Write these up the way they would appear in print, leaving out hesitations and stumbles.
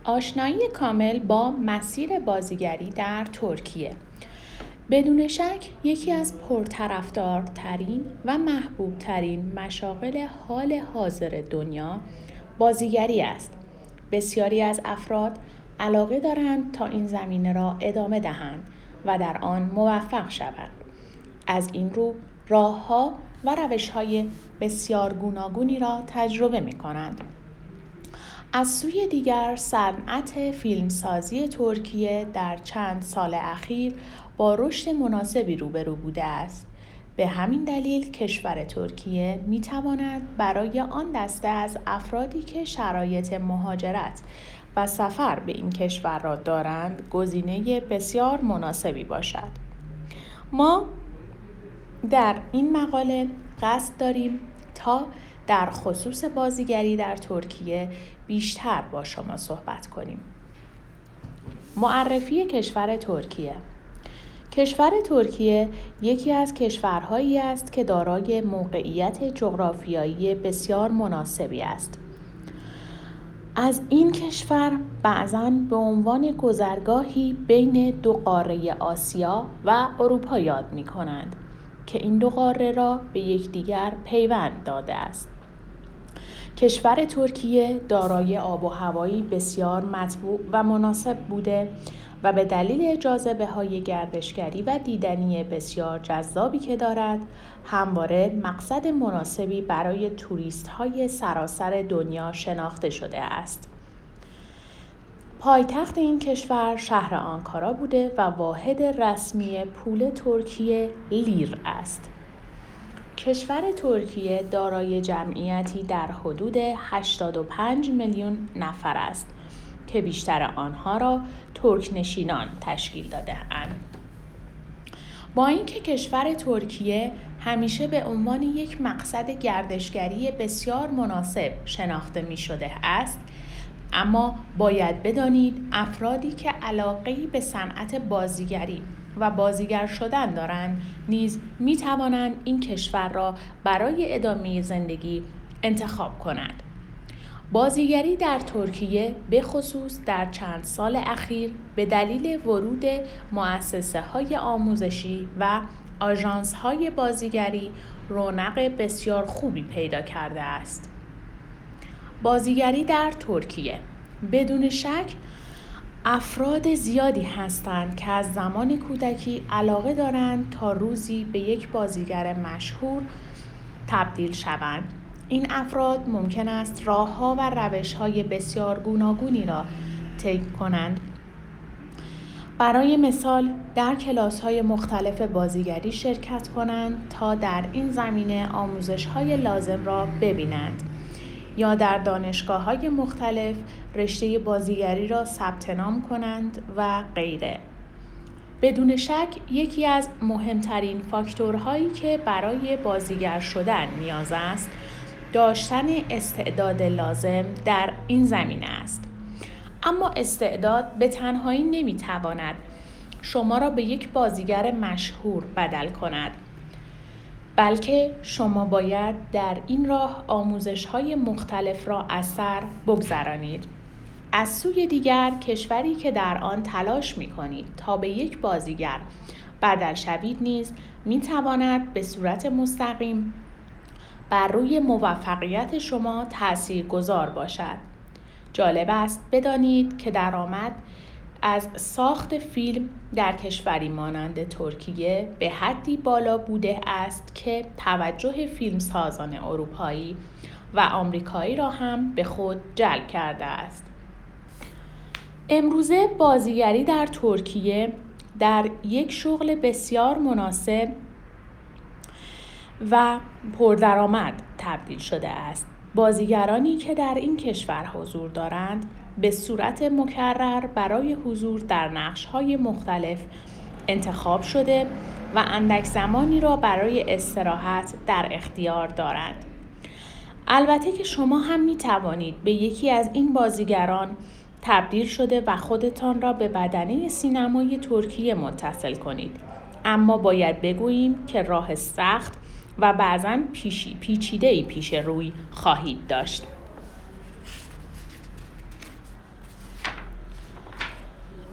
آشنایی کامل با مسیر بازیگری در ترکیه. بدون شک یکی از پرطرفدارترین و محبوبترین مشاغل حال حاضر دنیا بازیگری است. بسیاری از افراد علاقه دارند تا این زمینه را ادامه دهند و در آن موفق شوند. از این رو راه‌ها و روش‌های بسیار گوناگونی را تجربه می‌کنند. از سوی دیگر صنعت فیلمسازی ترکیه در چند سال اخیر با رشد مناسبی روبرو بوده است. به همین دلیل کشور ترکیه می‌تواند برای آن دسته از افرادی که شرایط مهاجرت و سفر به این کشور را دارند گزینه بسیار مناسبی باشد. ما در این مقاله قصد داریم تا در خصوص بازیگری در ترکیه بیشتر با شما صحبت کنیم. معرفی کشور ترکیه. کشور ترکیه یکی از کشورهایی است که دارای موقعیت جغرافیایی بسیار مناسبی است. از این کشور بعضاً به عنوان گذرگاهی بین دو قاره آسیا و اروپا یاد می‌کنند که این دو قاره را به یکدیگر پیوند داده است. کشور ترکیه دارای آب و هوایی بسیار مطبوع و مناسب بوده و به دلیل جاذبه‌های گردشگری و دیدنی بسیار جذابی که دارد، همواره مقصد مناسبی برای توریست‌های سراسر دنیا شناخته شده است. پایتخت این کشور شهر آنکارا بوده و واحد رسمی پول ترکیه لیر است. کشور ترکیه دارای جمعیتی در حدود 85 میلیون نفر است که بیشتر آنها را ترک نشینان تشکیل داده‌اند. با اینکه کشور ترکیه همیشه به عنوان یک مقصد گردشگری بسیار مناسب شناخته می شده است، اما باید بدانید افرادی که علاقه‌ای به صنعت بازیگری و بازیگر شدن دارند نیز می توانند این کشور را برای ادامه زندگی انتخاب کنند. بازیگری در ترکیه به خصوص در چند سال اخیر به دلیل ورود مؤسسه‌های آموزشی و آژانس‌های بازیگری رونق بسیار خوبی پیدا کرده است. بازیگری در ترکیه. بدون شک افراد زیادی هستند که از زمان کودکی علاقه دارند تا روزی به یک بازیگر مشهور تبدیل شوند. این افراد ممکن است راه‌ها و روش‌های بسیار گوناگونی را طی کنند. برای مثال در کلاس‌های مختلف بازیگری شرکت کنند تا در این زمینه آموزش‌های لازم را ببینند، یا در دانشگاه‌های مختلف رشته بازیگری را ثبت نام کنند و غیره. بدون شک یکی از مهمترین فاکتورهایی که برای بازیگر شدن نیاز است، داشتن استعداد لازم در این زمینه است. اما استعداد به تنهایی نمی‌تواند شما را به یک بازیگر مشهور بدل کند، بلکه شما باید در این راه آموزش‌های مختلف را از سر بگذرانید. از سوی دیگر کشوری که در آن تلاش می‌کنید تا به یک بازیگر بدل شوید نیز می‌تواند به صورت مستقیم بر روی موفقیت شما تاثیرگذار باشد. جالب است بدانید که درآمد از ساخت فیلم در کشوری مانند ترکیه به حدی بالا بوده است که توجه فیلمسازان اروپایی و آمریکایی را هم به خود جلب کرده است. امروزه بازیگری در ترکیه در یک شغل بسیار مناسب و پردرآمد تبدیل شده است. بازیگرانی که در این کشور حضور دارند به صورت مکرر برای حضور در نقش‌های مختلف انتخاب شده و اندک زمانی را برای استراحت در اختیار دارند. البته که شما هم می توانید به یکی از این بازیگران تبدیل شده و خودتان را به بدنه سینمای ترکیه متصل کنید. اما باید بگوییم که راه سخت و بعضاً پیچیده‌ای پیش روی خواهید داشت.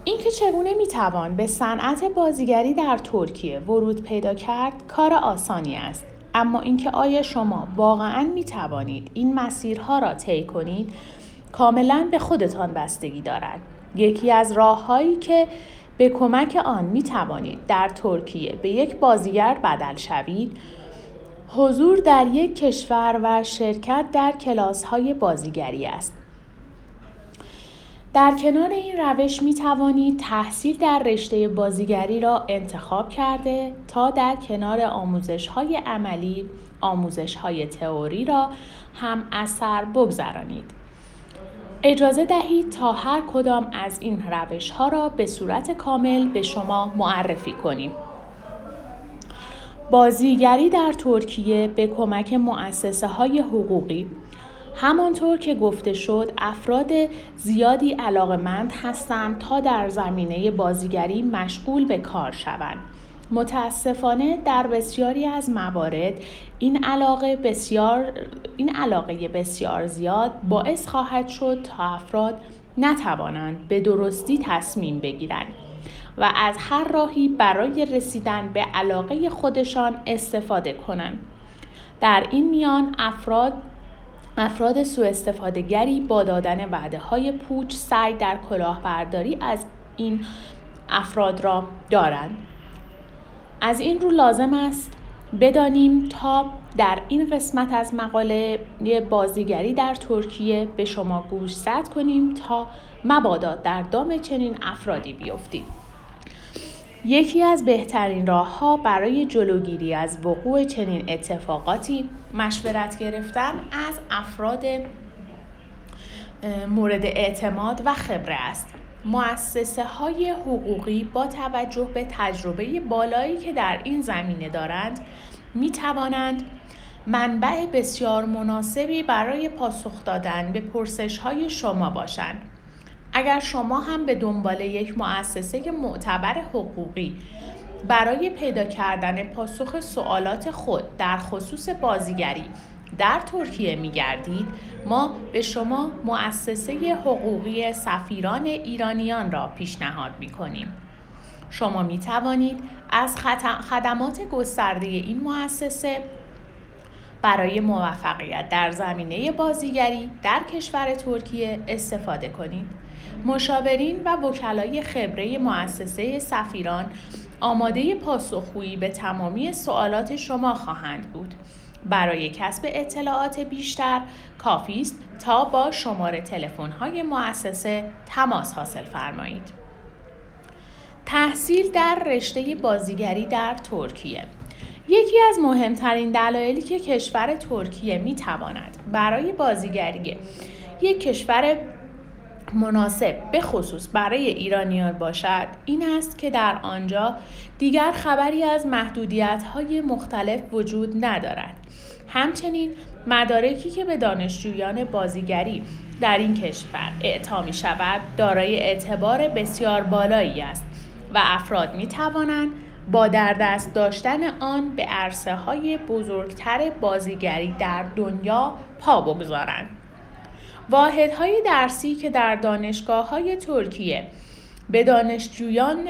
اینکه چگونه میتوان به صنعت بازیگری در ترکیه ورود پیدا کرد کار آسانی است، اما اینکه آیا شما واقعاً میتوانید این مسیرها را طی کنید کاملاً به خودتان بستگی دارد. یکی از راه‌هایی که به کمک آن میتوانید در ترکیه به یک بازیگر بدل شوید، حضور در یک کشور و شرکت در کلاس‌های بازیگری است. در کنار این روش می توانید تحصیل در رشته بازیگری را انتخاب کرده تا در کنار آموزش‌های عملی، آموزش‌های تئوری را هم اثر بگذرانید. اجازه دهید تا هر کدام از این روش‌ها را به صورت کامل به شما معرفی کنیم. بازیگری در ترکیه به کمک مؤسسه‌های حقوقی. همانطور که گفته شد، افراد زیادی علاقه‌مند هستند تا در زمینه بازیگری مشغول به کار شوند. متاسفانه در بسیاری از موارد این علاقه بسیار زیاد باعث خواهد شد تا افراد نتوانند به درستی تصمیم بگیرند و از هر راهی برای رسیدن به علاقه خودشان استفاده کنند. در این میان افراد سوءاستفاده‌گری با دادن وعده‌های پوچ سعی در کلاهبرداری از این افراد را دارند. از این رو لازم است بدانیم تا در این قسمت از مقاله بازیگری در ترکیه به شما گوشزد کنیم تا مبادا در دام چنین افرادی بیفتید. یکی از بهترین راه‌ها برای جلوگیری از وقوع چنین اتفاقاتی مشورت گرفتن از افراد مورد اعتماد و خبره است. مؤسسه‌های حقوقی با توجه به تجربه بالایی که در این زمینه دارند، می‌توانند منبع بسیار مناسبی برای پاسخ دادن به پرسش‌های شما باشند. اگر شما هم به دنبال یک مؤسسه معتبر حقوقی برای پیدا کردن پاسخ سوالات خود در خصوص بازیگری در ترکیه می‌گردید، ما به شما مؤسسه حقوقی سفیران ایرانیان را پیشنهاد می‌کنیم. شما می‌توانید از خدمات گسترده این مؤسسه برای موفقیت در زمینه بازیگری در کشور ترکیه استفاده کنید. مشاورین و وکلای خبره مؤسسه سفیران آماده پاسخگویی به تمامی سوالات شما خواهند بود. برای کسب اطلاعات بیشتر کافی است تا با شماره تلفن‌های مؤسسه تماس حاصل فرمایید. تحصیل در رشته بازیگری در ترکیه. یکی از مهمترین دلایلی که کشور ترکیه می‌تواند برای بازیگری یک کشور مناسب به خصوص برای ایرانیان باشد این است که در آنجا دیگر خبری از محدودیت‌های مختلف وجود ندارد. همچنین مدارکی که به دانشجویان بازیگری در این کشور اعطا می‌شود دارای اعتبار بسیار بالایی است و افراد می‌توانند با در دست داشتن آن به عرصه‌های بزرگتر بازیگری در دنیا پا بگذارند. واحدهای درسی که در دانشگاه‌های ترکیه به دانشجویان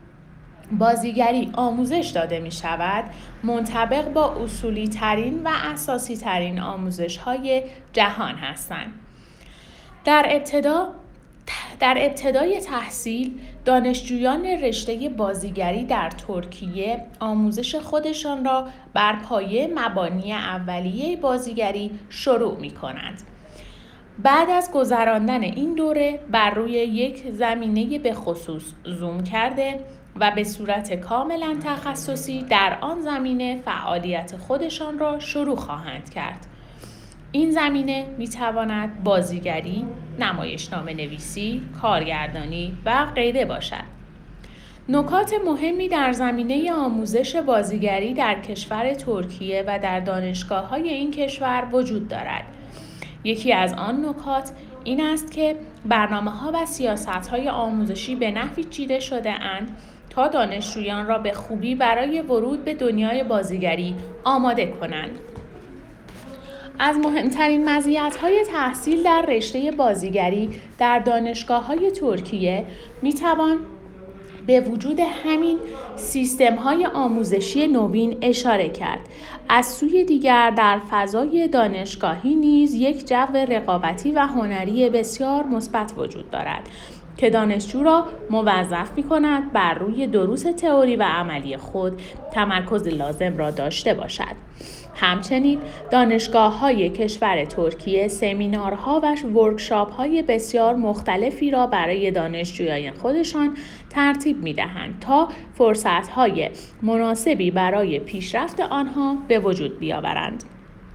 بازیگری آموزش داده می شود، منطبق با اصولی ترین و اساسی ترین آموزش‌های جهان هستند. در ابتدای تحصیل، دانشجویان رشته بازیگری در ترکیه آموزش خودشان را بر پایه مبانی اولیه بازیگری شروع می کنند. بعد از گذراندن این دوره بر روی یک زمینه به خصوص زوم کرده و به صورت کاملا تخصصی در آن زمینه فعالیت خودشان را شروع خواهند کرد. این زمینه می‌تواند بازیگری، نمایشنامه نویسی، کارگردانی و غیره باشد. نکات مهمی در زمینه آموزش بازیگری در کشور ترکیه و در دانشگاه‌های این کشور وجود دارد. یکی از آن نکات این است که برنامه‌ها و سیاست‌های آموزشی به نحوی چیده شده‌اند تا دانشجویان را به خوبی برای ورود به دنیای بازیگری آماده کنند. از مهمترین مزیت‌های تحصیل در رشته بازیگری در دانشگاه‌های ترکیه می‌توان به وجود همین سیستم‌های آموزشی نوین اشاره کرد. از سوی دیگر در فضای دانشگاهی نیز یک جو رقابتی و هنری بسیار مثبت وجود دارد که دانشجو را موظف می‌کند بر روی دروس تئوری و عملی خود تمرکز لازم را داشته باشد. همچنین دانشگاه‌های کشور ترکیه سمینارها و ورکشاپ‌های بسیار مختلفی را برای دانشجویان خودشان ترتیب می‌دهند تا فرصت‌های مناسبی برای پیشرفت آنها به وجود بیاورند.